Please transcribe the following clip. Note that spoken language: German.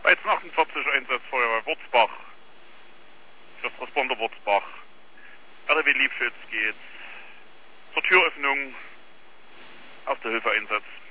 1348 Einsatz Feuerwehr Wurzbach. First Responder Wurzbach. RDW Liebschütz geht zur Türöffnung. Erste Hilfe Einsatz.